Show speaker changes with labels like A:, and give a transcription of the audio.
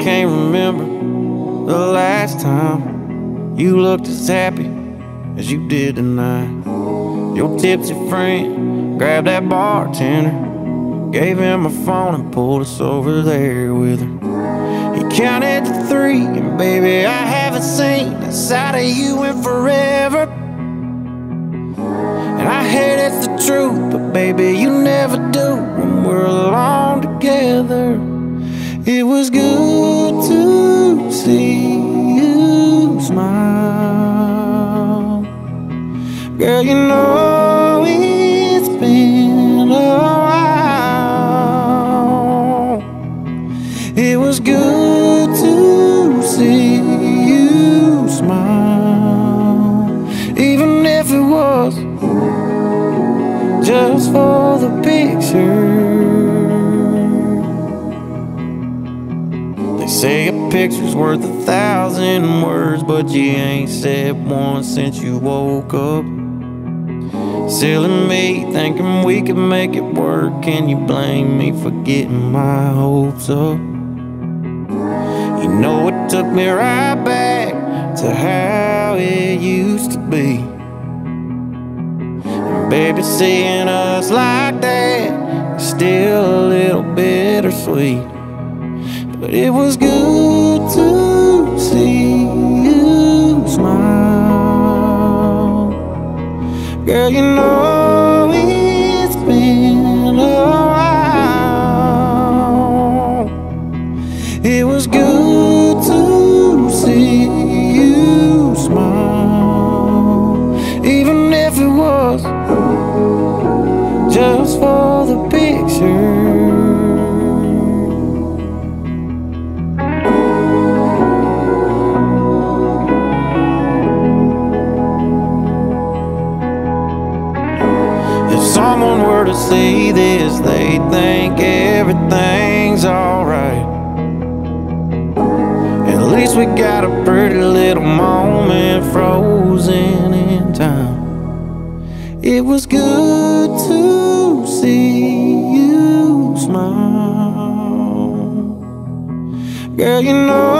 A: can't remember the last time you looked as happy as you did tonight. Your tipsy friend grabbed that bartender, gave him a phone and pulled us over there with her. He counted to 3, and baby, I haven't seen that side of you in forever. And I hate it's the truth, but baby, you never do when we're alone together. It was good to see you smile. Girl, you know it's been a while. It was good to see you smile, even if it was just for the picture. They say a picture's worth 1,000 words, but you ain't said one since you woke up. Silly me, thinking we could make it work. Can you blame me for getting my hopes up? You know it took me right back to how it used to be. And baby, seeing us like that is still a little bittersweet. But it was good to see you smile. Girl, you know it's been a while. It was good to see you smile, even if it was just for the picture. Someone were to see this, they'd think everything's alright. At least we got a pretty little moment frozen in time. It was good to see you smile. Girl, you know